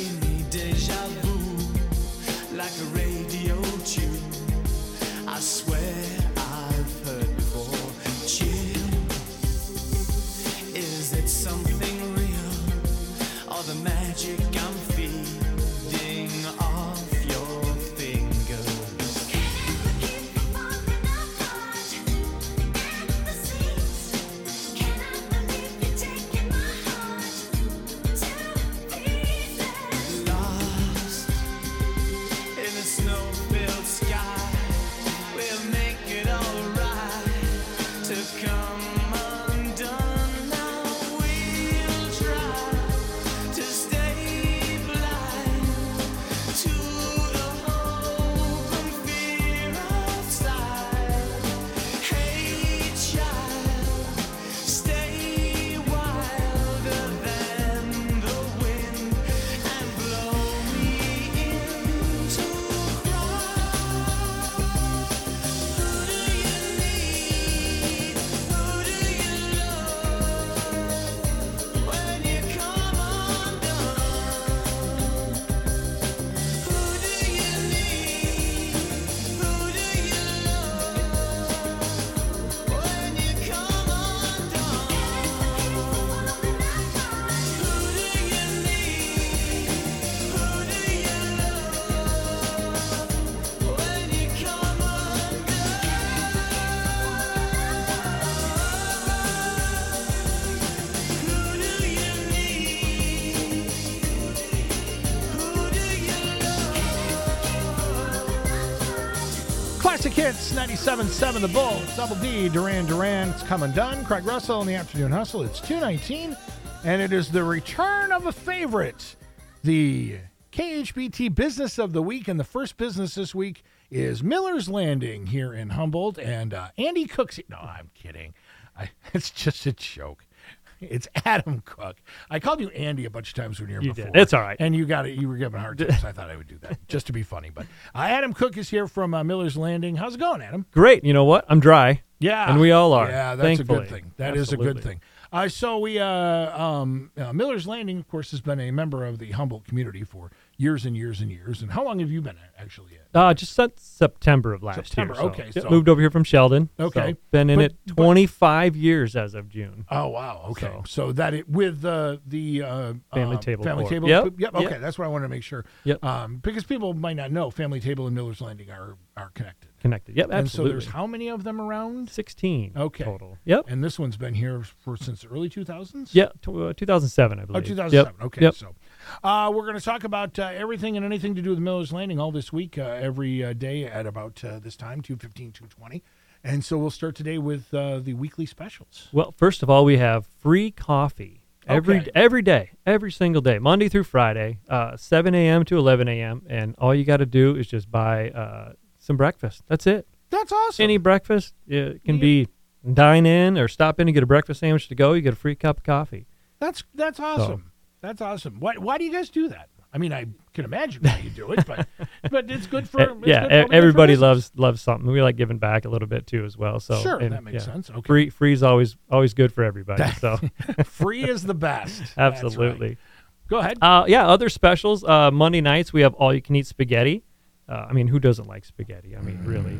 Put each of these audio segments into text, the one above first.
gave me deja vu, like a radio tune. I swear I've heard before. Chill, is it something real, or the magic I'm feeding off your fingers? Can it keep falling apart in the seams? Can I believe you're taking my heart to pieces? Lost in a snow-filled sky, we'll make it alright to come undone. Now we'll try to stay blind to the hope and fear outside. Hey child, stay wilder than the wind and blow me into cry. Who do you need? Who do you love when you come undone? Who do you need? Who do you love when you come undone? Who do you need? Who do you love when you come undone? Who do you need? Who do you love? Classic Hits, 97.7 The Bull, Double D, Duran Duran. It's come undone. Craig Russell in the Afternoon Hustle. It's 2:19, and it is the return of a favorite, the KHBT Business of the Week. And the first business this week is Miller's Landing here in Humboldt. And Andy Cook's... No, I'm kidding. It's just a joke. It's Adam Cook. I called you Andy a bunch of times when you were You before. did. It's all right. And you got it. You were giving a hard time, so I thought I would do that just to be funny. But Adam Cook is here from Miller's Landing. How's it going, Adam? Great. You know what? I'm dry. Yeah. And we all are. Yeah, that's thankfully. a good thing. That is a good Absolutely. thing. So we, Miller's Landing, of course, has been a member of the Humboldt community for years and years and years. And how long have you been actually at? Just since September of last September, year. okay, Yep, so- moved over here from Sheldon. Okay. So been in But- it 25 years as of June. Oh, wow. Okay. So that it with the Family Table Family Corp. Table. Yep. Okay. Yep. That's what I wanted to make sure. Yep. Because people might not know Family Table and Miller's Landing are connected. Connected. Yep, And so absolutely. there's how many of them around? 16 Okay. total. Yep. And this one's been here since the early 2000s? Yeah, 2007, I Oh, believe. 2007. Yep. Okay. Yep. So we're going to talk about everything and anything to do with Miller's Landing all this week, every day at about this time, 2:15, 2:20. And so we'll start today with the weekly specials. Well, first of all, we have free coffee every day, every single day, Monday through Friday, 7 a.m. to 11 a.m. And all you got to do is just buy some breakfast. That's it. That's awesome. Any breakfast. It can be dine in or stop in and get a breakfast sandwich to go. You get a free cup of coffee. That's awesome. That's awesome. Why do you guys do that? I mean, I can imagine why you do it, but it's good for it's Yeah, good for the everybody business. loves something. We like giving back a little bit too as well. So Sure, and, that makes yeah, sense. Okay. Free is always good for everybody. So Free is the best. That's absolutely. right. Go ahead. Yeah, other specials. Monday nights we have all you can eat spaghetti. I mean, who doesn't like spaghetti? I mean, really.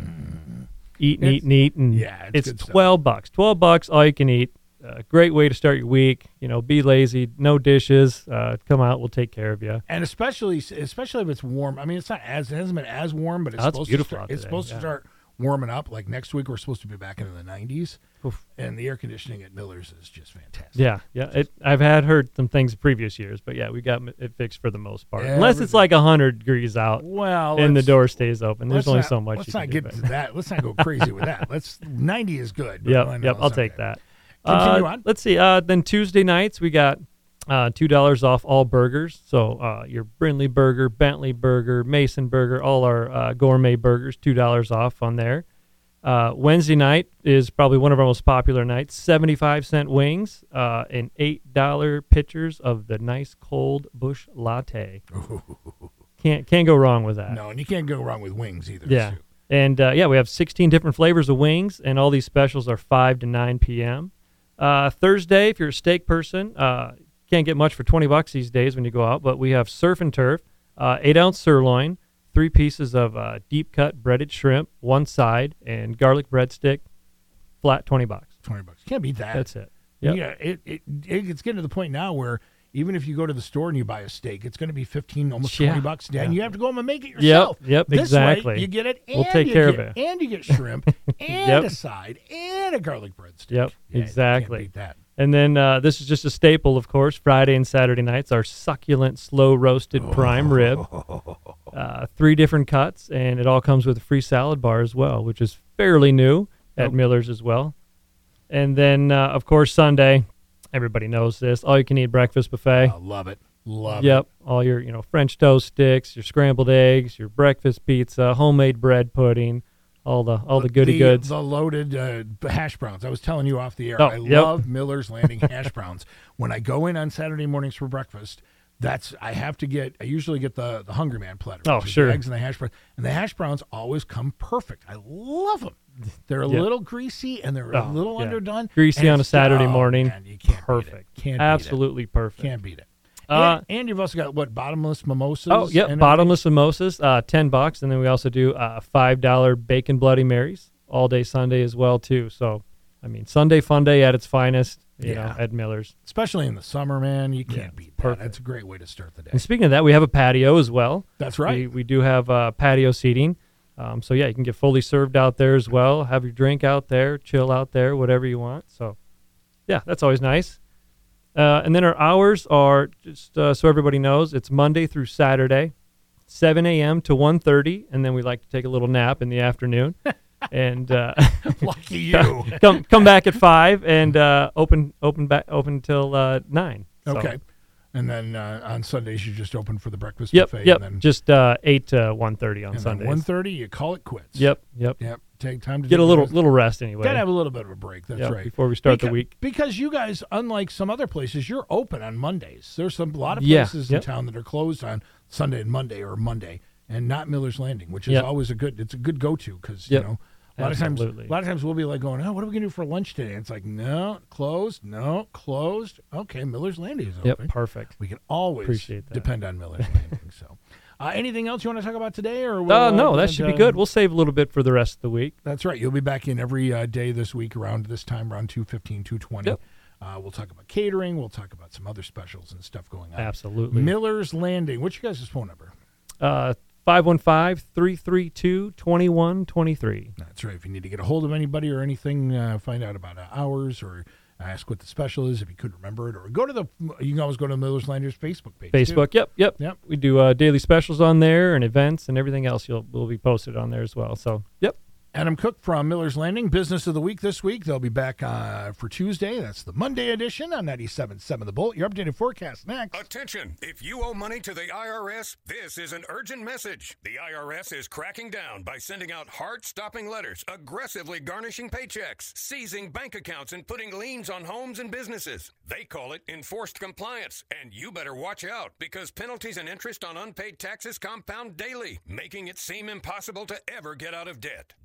Eat, and yeah, it's good stuff. $12. $12, all you can eat. Great way to start your week. Be lazy. No dishes. Come out. We'll take care of you. And especially if it's warm. I mean, it hasn't been as warm, but it's Oh, it's supposed beautiful to out start, it's today, supposed to yeah. start warming up. Like next week, we're supposed to be back into the 90s, Oof. and the air conditioning at Miller's is just fantastic. Yeah. I've heard some things previous years, but yeah, we got it fixed for the most part. Unless it's Everything. like 100 degrees out Well, and the let's- door stays open. There's let's only not- so much. Let's you not can get do, to but- that. Let's not go crazy with that. 90 is good. but Yep. I know Yep. it's I'll not take bad. that. Continue on. Let's see. Then Tuesday nights we got $2 off all burgers. So your Brindley burger, Bentley burger, Mason burger, all our gourmet burgers, $2 off on there. Wednesday night is probably one of our most popular nights. 75-cent wings and $8 pitchers of the nice cold Busch Latte. Can't go wrong with that. No, and you can't go wrong with wings either. Yeah. Sue. And we have 16 different flavors of wings, and all these specials are 5 to 9 p.m. Thursday, if you're a steak person, can't get much for $20 these days when you go out, but we have surf and turf, 8-ounce sirloin, 3 pieces of deep cut breaded shrimp, one side, and garlic breadstick, flat $20. $20. Can't beat that. That's it. Yep. Yeah, it's getting to the point now where even if you go to the store and you buy a steak, it's going to be $15, almost $20, and you have to go home and make it yourself. Yep, this exactly. way, you get it, and We'll take you care get, of it. and you get shrimp, and a side, and a garlic breadstick. Yep, Yeah, exactly. Can't beat that. And then this is just a staple, of course, Friday and Saturday nights, our succulent, slow-roasted prime rib. 3 different cuts, and it all comes with a free salad bar as well, which is fairly new at Miller's as well. And then, of course, Sunday, everybody knows this, all-you-can-eat breakfast buffet. Love it. Love Yep, all your French toast sticks, your scrambled eggs, your breakfast pizza, homemade bread pudding, all the goody goods. The loaded hash browns. I was telling you off the air. Oh, I yep. love Miller's Landing hash browns. When I go in on Saturday mornings for breakfast, I usually get the Hungry Man platter. Oh, which is sure. The eggs and the hash browns. And the hash browns always come perfect. I love them. They're a Yep. little greasy and they're a little yeah. underdone. Greasy and on a it's- Saturday morning. Man, you can't Perfect. Beat it. Can't Absolutely beat perfect. it. Can't beat it. Uh, And you've also got bottomless mimosas? Oh, yep, and bottomless mimosas, $10, and then we also do $5 bacon Bloody Marys all day Sunday as well too. So, I mean, Sunday fun day at its finest, you know, at Miller's. especially in the summer, man. You can't beat that. perfect. That's a great way to start the day. And speaking of that, we have a patio as well. That's right. We do have patio seating. So yeah, you can get fully served out there as well. Have your drink out there, chill out there, whatever you want. So, yeah, that's always nice. And then our hours are just so everybody knows, it's Monday through Saturday, 7 a.m. to 1:30, and then we like to take a little nap in the afternoon. And Lucky you. come back at 5 and open till 9. So, Okay. And then on Sundays, you just open for the breakfast Yep. buffet. Yep. And then, Just 8 to 1:30 on and then Sundays. 1:30, you call it quits. Yep. Yep. Take time to Get take a little rest. rest anyway. Gotta have a little bit of a break. That's Yep, right. before we start the Beca- week. Because you guys, unlike some other places, you're open on Mondays. There's a lot of Yeah, places in yep. town that are closed on Sunday and Monday, and not Miller's Landing, which is Yep. always it's a good go-to because Yep. you know. A lot Absolutely. of times we'll be like going, oh, what are we gonna do for lunch today? And it's like, no, closed. Okay, Miller's Landing is open. Yep. Perfect. We can always Appreciate that. depend on Miller's Landing. So, anything else you want to talk about today, or we'll, No, that should be good. We'll save a little bit for the rest of the week. That's right. You'll be back in every day this week around this time, around 2:15, 2:20. Yep. We'll talk about catering. We'll talk about some other specials and stuff going on. Absolutely. Miller's Landing. What's your guys' phone number? 515-332-2123. That's right. If you need to get a hold of anybody or anything, find out about hours or ask what the special is if you couldn't remember it, or you can always go to Miller's Landing's Facebook page. Facebook. too. Yep. Yep. We do daily specials on there and events and everything else will be posted on there as well. So, yep. Adam Cook from Miller's Landing, Business of the Week this week. They'll be back for Tuesday. That's the Monday edition on 97.7 The Bolt. Your updated forecast next. Attention! If you owe money to the IRS, this is an urgent message. The IRS is cracking down by sending out heart-stopping letters, aggressively garnishing paychecks, seizing bank accounts, and putting liens on homes and businesses. They call it enforced compliance, and you better watch out because penalties and interest on unpaid taxes compound daily, making it seem impossible to ever get out of debt.